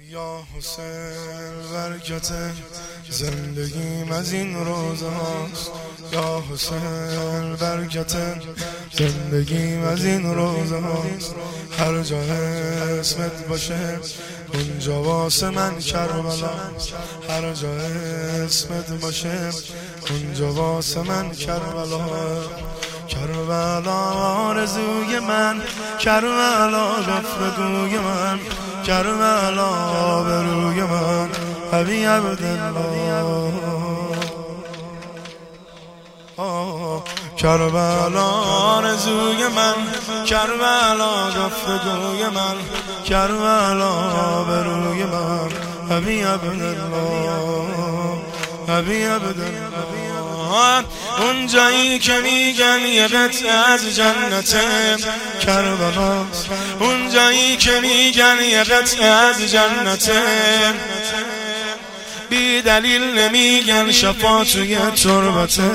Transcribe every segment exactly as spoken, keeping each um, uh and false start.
یا حسین برکت زندگیم از این روزه هاست، یا حسین برکت زندگیم از این روزه هاست. هر جا اسمت باشه اونجا واسه من کربلاست، هر جا اسمت باشه اونجا واسه من کربلاست. کربلا آرزوی من، کربلا گفتگوی من، کربلا آبروی من، ابی عبدالله. کربلا آرزوی من، کربلا گفتگوی من، کربلا آبروی من، ابی عبدالله، ابی عبدالله. اون جایی که میگن یه قطعه از جنته کربلاست، اون جایی که میگن یه قطعه از جنته، بی دلیل نمیگن شفا توی تربته.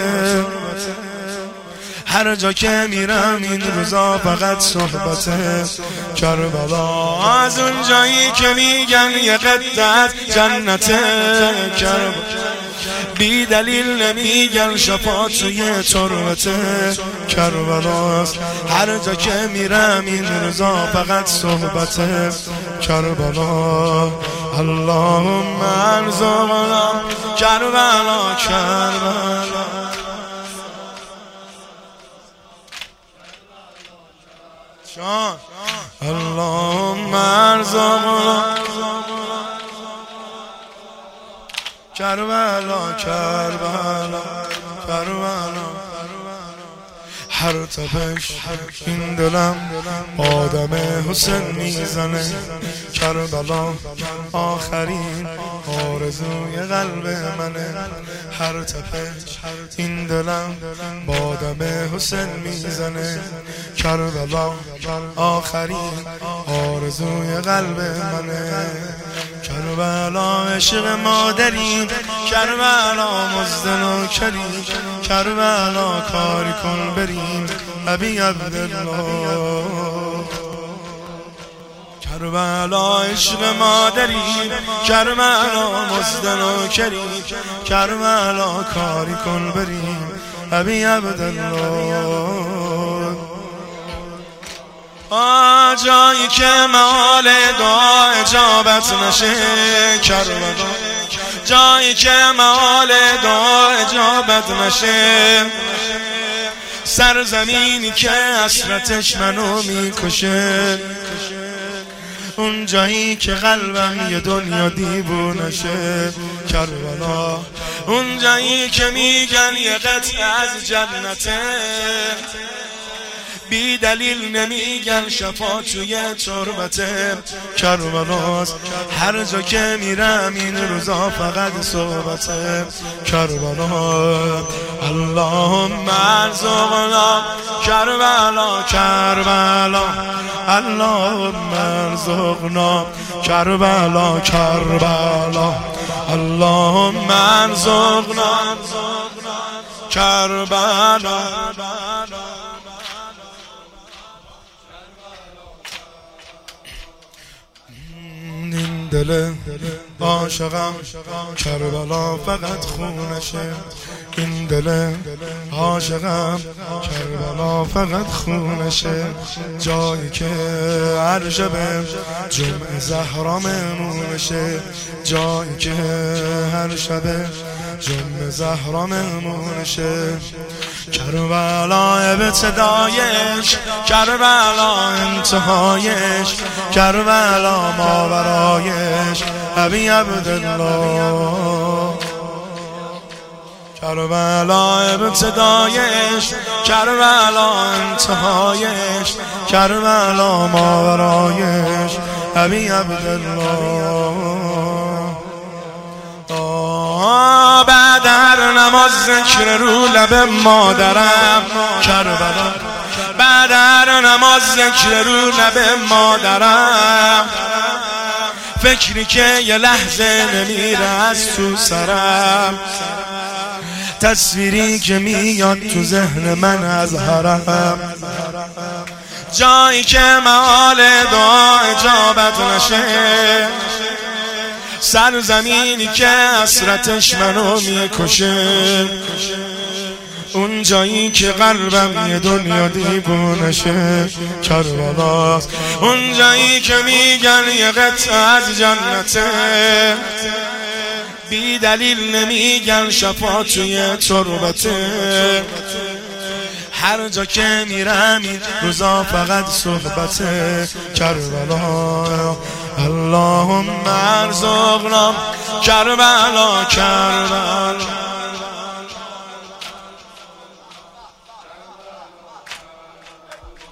هر جا که میرم این روزا فقط صحبته کربلا. از اون جایی که میگن یه قطعه از جنته کربلا، بی دلیل نمیگن شفا توی تربته کربلاست. هر جا که میرم این روزا فقط صحبته کربلا. اللهم ارزقنا کربلا کربلا. شان اللهم ارزقنا کربلا کربلا کربلا. هر تپش این دلم آدم حسین میزنه کربلا، آخرین آرزوی قلب منه. هر تپش این دلم آدم حسین میزنه کربلا، آخرین آرزوی قلب منه. کربلا عشق مادری، کربلا مزدن و کریم، کربلا کاری کن بریم ابی عبدالله. کربلا عشق مادری، کربلا مزدن و کریم، کربلا کاری کن بریم ابی عبدالله. آ جایی که مال دعا اجابت نشه کربلا، جایی که مال دعا اجابت نشه، سرزمینی که حسرتش منو میکشه، اون جایی که قلبم یه دنیا دیوونه شه کربلا، اون جایی که میگن یه قطعه از جنته، بی دلیل نمیگن شفا توی تربته کربلاست. هر جا که میرم این روزا فقط صحبته کربلا. اللهم ارزقنا کربلا کربلا، اللهم ارزقنا کربلا کربلا، اللهم ارزقنا کربلا. دل عاشقم کربلا فقط خونشه، این دل عاشقم کربلا فقط خونشه. جایی که هر شب جمعه زهرا مهمونشه، جایی که هر شب جمعه زهرا مهمونشه. کربلا ابتدایش، کربلا انتهایش، کربلا ماورایش ابی عبدالله. کربلا ابتدایش، کربلا انتهایش، کربلا ماورایش ابی عبدالله. بعد هر نماز ذکر رو لب مادرم کربلا، بعد هر نماز ذکر رو لب مادرم، فکری که یه لحظه نمیره از تو سرم، تصویری که میاد تو ذهن من از حرم، جایی که معال دعا اجابت نشه، سرزمینی که حسرتش منو میکشه، اون جایی که قلبم یه دنیا دیوونشه کربلاست، اون جایی که میگن یه قطعه از جنته، بی دلیل نمیگن شفا توی تربته، هر جا که میرم این روزا فقط صحبت کربلا. اللهم ارزقنا کربلا کربلا.